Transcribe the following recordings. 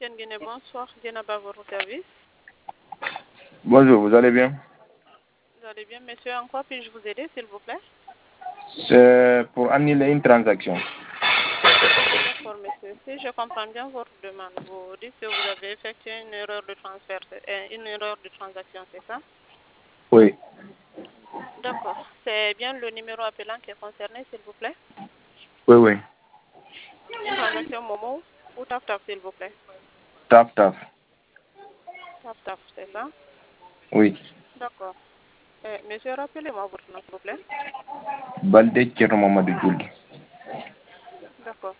Guinée, bonsoir. Dienaba, votre service. Bonjour, vous allez bien? Vous allez bien, monsieur? En quoi puis-je vous aider, s'il vous plaît? C'est pour annuler une transaction. D'accord, monsieur. Si je comprends bien votre demande, vous dites que vous avez effectué une erreur de transfert, une erreur de transaction, c'est ça? Oui, D'accord. C'est bien le numéro appelant qui est concerné, s'il vous plaît? oui, oui. Une transaction Momo ou Taf, s'il vous plaît? Taf, taf. Taf, c'est ça? Oui. D'accord. Monsieur, rappelez-moi votre nom, s'il vous plaît. Balde Thierno Mamadou Diouli. D'accord.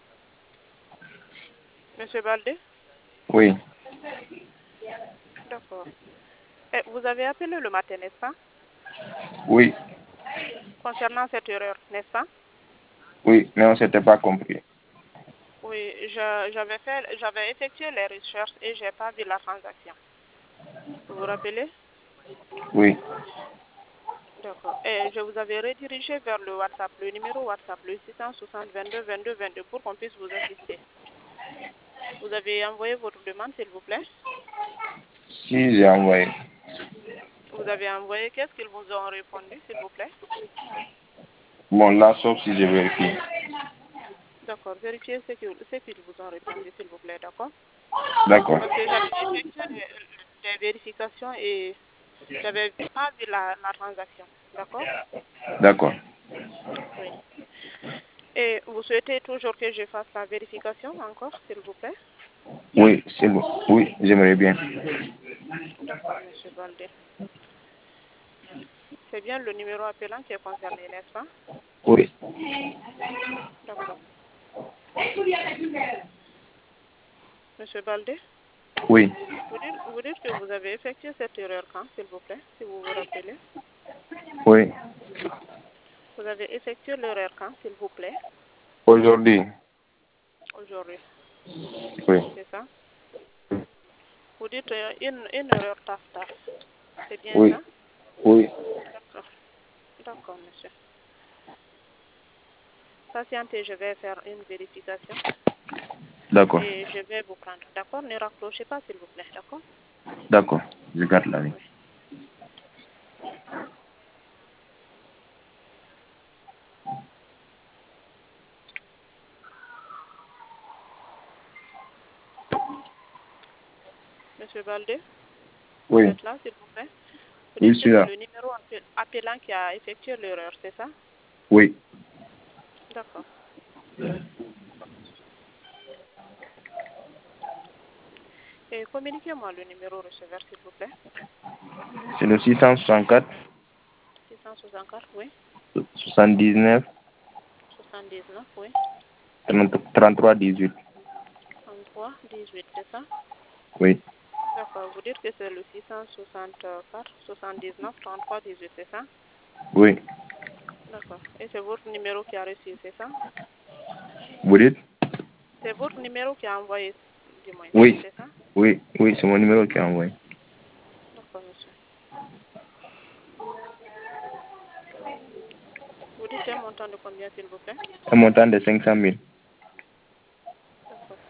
Monsieur Baldé? Oui, D'accord. Vous avez appelé le matin, n'est-ce pas? oui, Concernant cette erreur, n'est-ce pas? oui, mais on ne s'était pas compris. Oui, j'avais effectué les recherches et j'ai pas vu la transaction. Vous vous rappelez? Oui, D'accord. Et je vous avais redirigé vers le WhatsApp, le numéro WhatsApp, le 660 22 22 22 pour qu'on puisse vous assister. Vous avez envoyé votre demande, s'il vous plaît? si j'ai envoyé. Vous avez envoyé, qu'est-ce qu'ils vous ont répondu, s'il vous plaît? Bon, là, sauf si je vérifie. D'accord. Vérifiez ce qu'ils vous ont répondu, s'il vous plaît, d'accord? D'accord, Parce que j'avais effectué des vérifications et j'avais pas vu la transaction, d'accord? d'accord. Oui. Et vous souhaitez toujours que je fasse la vérification encore, s'il vous plaît? Oui, c'est bon. Oui, j'aimerais bien. D'accord, monsieur Baldé. C'est bien le numéro appelant qui est concerné, n'est-ce pas? Oui, D'accord. Monsieur Baldé, oui. vous dites que vous avez effectué cette erreur quand, s'il vous plaît, si vous vous rappelez? Oui, Vous avez effectué l'erreur quand, s'il vous plaît? aujourd'hui. Aujourd'hui, Oui, c'est ça? Vous dites une erreur taf. C'est bien oui, ça? oui. D'accord. D'accord, monsieur. Patientez, je vais faire une vérification D'accord, et je vais vous prendre. D'accord? Ne raccrochez pas, s'il vous plaît. D'accord? d'accord. Je garde la ligne. Oui. Monsieur Baldé, vous Oui, êtes là, s'il vous plaît? Vous oui, dites je que suis c'est là. le numéro appelant qui a effectué l'erreur, c'est ça? Oui, D'accord. Et communiquez-moi le numéro receveur, s'il vous plaît. c'est le 664 664, oui. 79 79, oui. 33 18. 33, 18, c'est ça? Oui, D'accord. Vous dites que c'est le 664, 79, 33, 18, c'est ça? oui. D'accord. Et c'est votre numéro qui a reçu, c'est ça? Vous dites? C'est votre numéro qui a envoyé, du moins, Oui, c'est ça? oui, oui, c'est mon numéro qui a envoyé. D'accord, monsieur. Vous dites un montant de combien, s'il vous plaît? Un montant de 500 000. D'accord.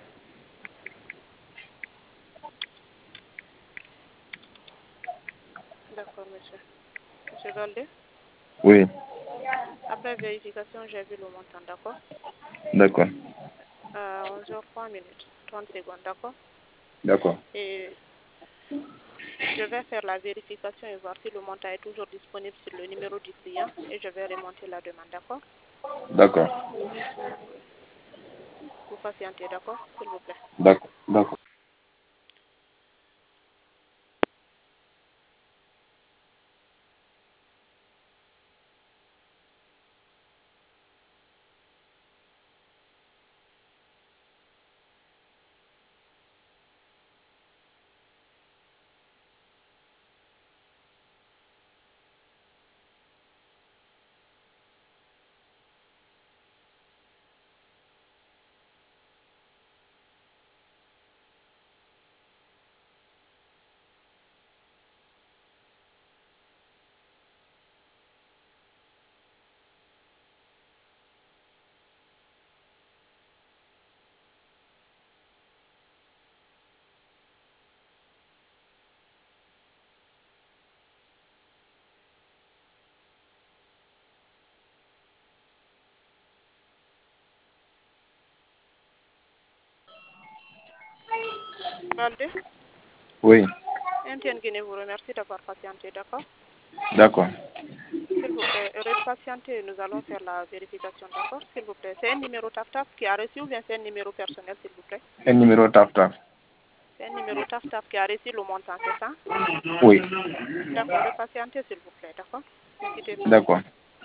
D'accord, monsieur. Monsieur Baldé, Oui, après vérification, j'ai vu le montant, d'accord? d'accord, 11h03 minutes, 30 secondes, d'accord? d'accord, Et je vais faire la vérification et voir si le montant est toujours disponible sur le numéro du client et je vais remonter la demande, d'accord? d'accord, Oui. Vous patientez, d'accord? S'il vous plaît. d'accord, d'accord. Baldé, Oui. Etienne Guinée vous remercie d'avoir patienté, d'accord? D'accord. S'il vous plaît, repatientez, nous allons faire la vérification, d'accord? S'il vous plaît. C'est un numéro TAF-TAF qui a reçu ou bien c'est un numéro personnel, s'il vous plaît? Un numéro taf-taf. C'est un numéro TAF-TAF qui a reçu le montant, c'est ça? Oui. D'accord, repatientez, s'il vous plaît, d'accord? Ne quittez pas. D'accord.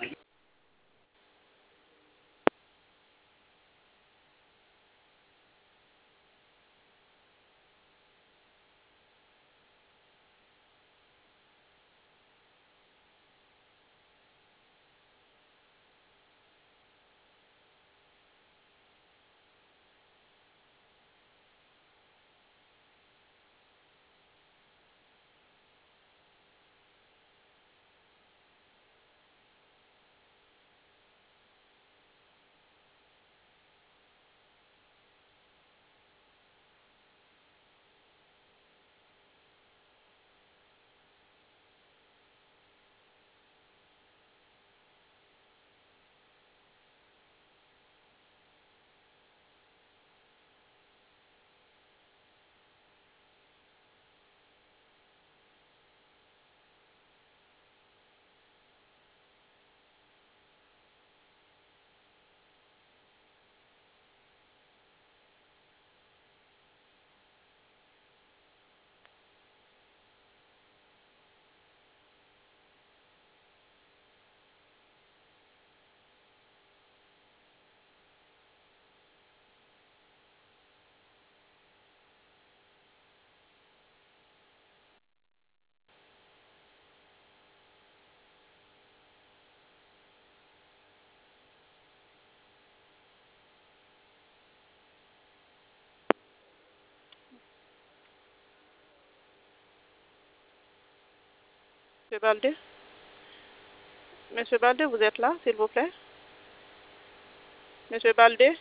Monsieur Baldé? Monsieur Baldé, vous êtes là, s'il vous plaît? Monsieur Baldé?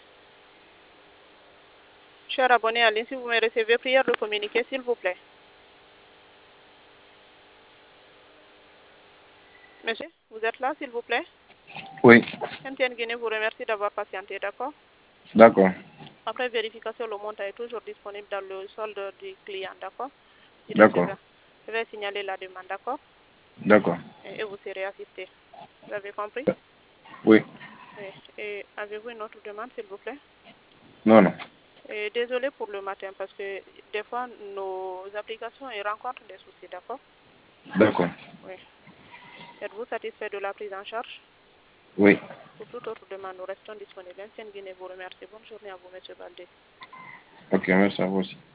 Cher abonné à ligne, si vous me recevez, prière de communiquer, s'il vous plaît. Monsieur, vous êtes là, s'il vous plaît? Oui. Etienne Guinée vous remercie d'avoir patienté, d'accord? D'accord. Après vérification, le montant est toujours disponible dans le solde du client, d'accord? Du D'accord. receveur. Je vais signaler la demande, d'accord? D'accord. Et vous serez assisté. Vous avez compris? Oui. Oui. Et avez-vous une autre demande, s'il vous plaît? Non, non. Et désolé pour le matin, parce que des fois, nos applications elles rencontrent des soucis, d'accord? D'accord. Oui. Êtes-vous satisfait de la prise en charge? Oui. Pour toute autre demande, nous restons disponibles. Etienne Guinée vous remercie. Bonne journée à vous, monsieur Baldé. Ok, merci à vous aussi.